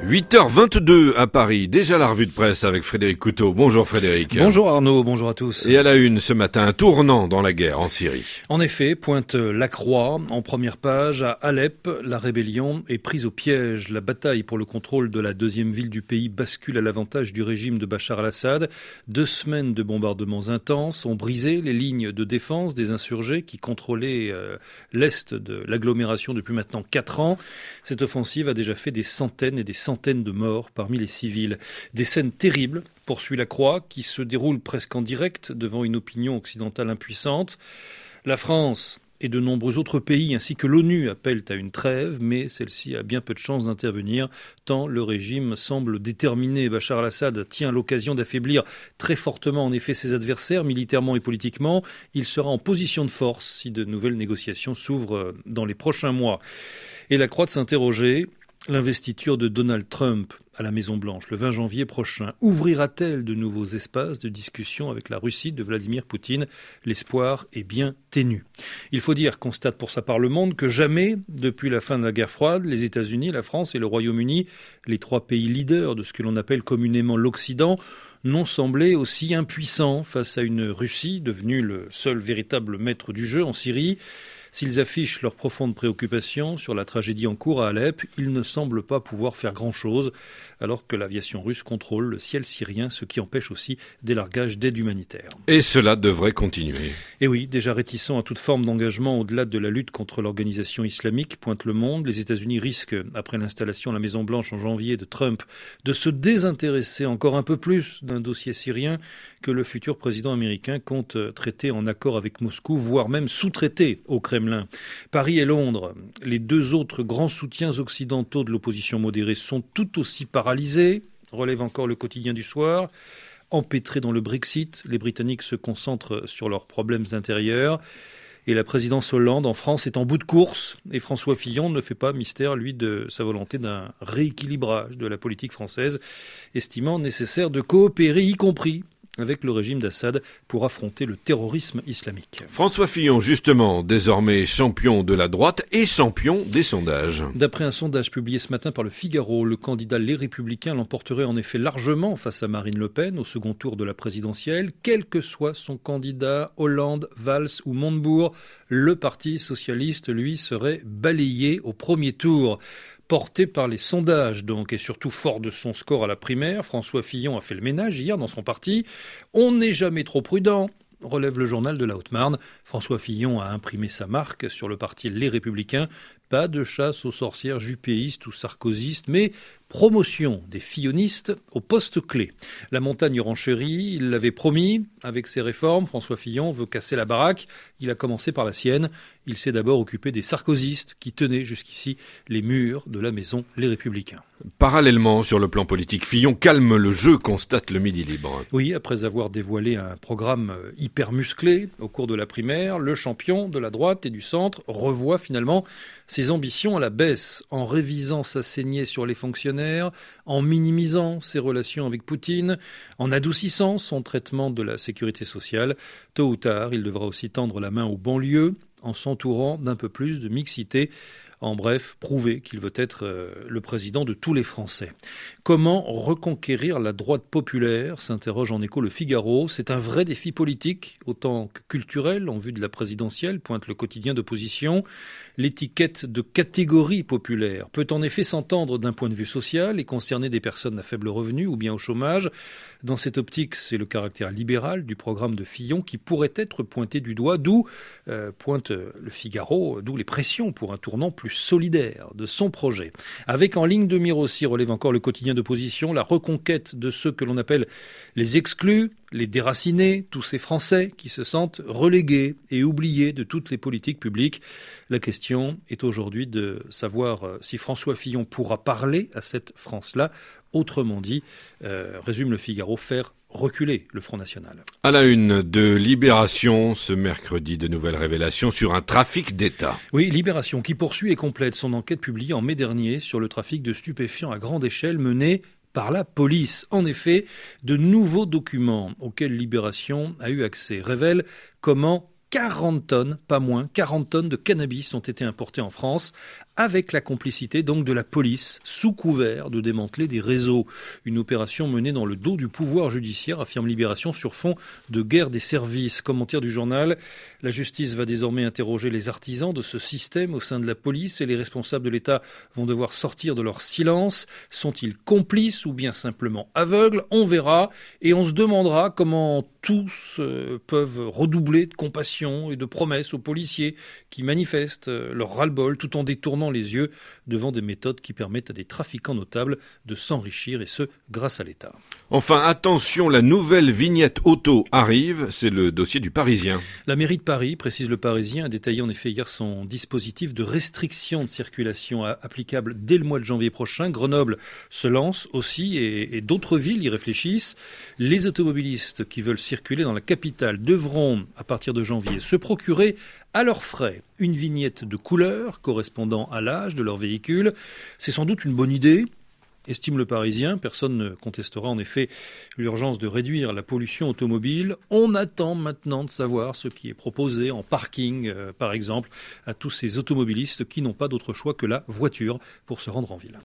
8h22 à Paris, déjà la revue de presse avec Frédéric Couteau. Bonjour Frédéric. Bonjour Arnaud, bonjour à tous. Et à la une ce matin, un tournant dans la guerre en Syrie. En effet, pointe la Croix, en première page, à Alep, la rébellion est prise au piège. La bataille pour le contrôle de la deuxième ville du pays bascule à l'avantage du régime de Bachar al-Assad. 2 semaines de bombardements intenses ont brisé les lignes de défense des insurgés qui contrôlaient l'est de l'agglomération depuis maintenant 4 ans. Cette offensive a déjà fait des centaines et des centaines de morts parmi les civils. Des scènes terribles, poursuit la Croix, qui se déroulent presque en direct devant une opinion occidentale impuissante. La France et de nombreux autres pays ainsi que l'ONU appellent à une trêve, mais celle-ci a bien peu de chances d'intervenir, tant le régime semble déterminé. Bachar al-Assad tient l'occasion d'affaiblir très fortement en effet ses adversaires, militairement et politiquement. Il sera en position de force si de nouvelles négociations s'ouvrent dans les prochains mois. Et la Croix de s'interroger, l'investiture de Donald Trump à la Maison-Blanche le 20 janvier prochain ouvrira-t-elle de nouveaux espaces de discussion avec la Russie de Vladimir Poutine? L'espoir est bien ténu. Il faut dire, constate pour sa part Le Monde, que jamais, depuis la fin de la guerre froide, les États-Unis, la France et le Royaume-Uni, les 3 pays leaders de ce que l'on appelle communément l'Occident, n'ont semblé aussi impuissants face à une Russie devenue le seul véritable maître du jeu en Syrie. S'ils affichent leur profonde préoccupation sur la tragédie en cours à Alep, ils ne semblent pas pouvoir faire grand-chose, alors que l'aviation russe contrôle le ciel syrien, ce qui empêche aussi des largages d'aide humanitaire. Et cela devrait continuer. Et oui, déjà réticents à toute forme d'engagement au-delà de la lutte contre l'organisation islamique, pointe Le Monde, les États-Unis risquent, après l'installation à la Maison-Blanche en janvier de Trump, de se désintéresser encore un peu plus d'un dossier syrien que le futur président américain compte traiter en accord avec Moscou, voire même sous-traiter au Kremlin. Paris et Londres, les 2 autres grands soutiens occidentaux de l'opposition modérée, sont tout aussi paralysés, relève encore le quotidien du soir. Empêtrés dans le Brexit, les Britanniques se concentrent sur leurs problèmes intérieurs. Et la présidence Hollande en France est en bout de course. Et François Fillon ne fait pas mystère, lui, de sa volonté d'un rééquilibrage de la politique française, estimant nécessaire de coopérer, y compris avec le régime d'Assad pour affronter le terrorisme islamique. François Fillon, justement, désormais champion de la droite et champion des sondages. D'après un sondage publié ce matin par le Figaro, le candidat Les Républicains l'emporterait en effet largement face à Marine Le Pen au second tour de la présidentielle. Quel que soit son candidat, Hollande, Valls ou Montebourg, le Parti socialiste, lui, serait balayé au premier tour. Porté par les sondages donc, et surtout fort de son score à la primaire, François Fillon a fait le ménage hier dans son parti. On n'est jamais trop prudent, relève le journal de la Haute-Marne. François Fillon a imprimé sa marque sur le parti Les Républicains. Pas de chasse aux sorcières juppéistes ou sarkozystes, mais promotion des fillonistes au poste clé. La montagne renchérit, il l'avait promis. Avec ses réformes, François Fillon veut casser la baraque. Il a commencé par la sienne. Il s'est d'abord occupé des sarkozystes qui tenaient jusqu'ici les murs de la maison Les Républicains. Parallèlement, sur le plan politique, Fillon calme le jeu, constate le Midi Libre. Oui, après avoir dévoilé un programme hyper musclé au cours de la primaire, le champion de la droite et du centre revoit finalement ses ambitions à la baisse, en révisant sa saignée sur les fonctionnaires, en minimisant ses relations avec Poutine, en adoucissant son traitement de la sécurité sociale. Tôt ou tard, il devra aussi tendre la main aux banlieues, en s'entourant d'un peu plus de mixité. En bref, prouver qu'il veut être le président de tous les Français. Comment reconquérir la droite populaire, s'interroge en écho le Figaro. C'est un vrai défi politique, autant que culturel, en vue de la présidentielle, pointe le quotidien d'opposition. L'étiquette de catégorie populaire peut en effet s'entendre d'un point de vue social et concerner des personnes à faible revenu ou bien au chômage. Dans cette optique, c'est le caractère libéral du programme de Fillon qui pourrait être pointé du doigt, d'où pointe le Figaro, d'où les pressions pour un tournant plus solidaire de son projet. Avec en ligne de mire aussi, relève encore le quotidien d'opposition, la reconquête de ceux que l'on appelle les exclus, les déracinés, tous ces Français qui se sentent relégués et oubliés de toutes les politiques publiques. La question est aujourd'hui de savoir si François Fillon pourra parler à cette France-là. Autrement dit, résume le Figaro, faire reculer le Front National. À la une de Libération, ce mercredi, de nouvelles révélations sur un trafic d'État. Oui, Libération qui poursuit et complète son enquête publiée en mai dernier sur le trafic de stupéfiants à grande échelle mené par la police. En effet, de nouveaux documents auxquels Libération a eu accès révèlent comment 40 tonnes, pas moins, 40 tonnes de cannabis ont été importées en France, avec la complicité donc de la police, sous couvert de démanteler des réseaux. Une opération menée dans le dos du pouvoir judiciaire, affirme Libération, sur fond de guerre des services. Commentaire du journal, la justice va désormais interroger les artisans de ce système au sein de la police et les responsables de l'État vont devoir sortir de leur silence. Sont-ils complices ou bien simplement aveugles? On verra et on se demandera comment tous peuvent redoubler de compassion et de promesses aux policiers qui manifestent leur ras-le-bol tout en détournant les yeux devant des méthodes qui permettent à des trafiquants notables de s'enrichir et ce, grâce à l'État. Enfin, attention, la nouvelle vignette auto arrive, c'est le dossier du Parisien. La mairie de Paris, précise le Parisien, a détaillé en effet hier son dispositif de restriction de circulation applicable dès le mois de janvier prochain. Grenoble se lance aussi et d'autres villes y réfléchissent. Les automobilistes qui veulent circuler dans la capitale devront, à partir de janvier, se procurer à leurs frais une vignette de couleur correspondant à l'âge de leur véhicule. C'est sans doute une bonne idée, estime le Parisien. Personne ne contestera en effet l'urgence de réduire la pollution automobile. On attend maintenant de savoir ce qui est proposé en parking, par exemple, à tous ces automobilistes qui n'ont pas d'autre choix que la voiture pour se rendre en ville.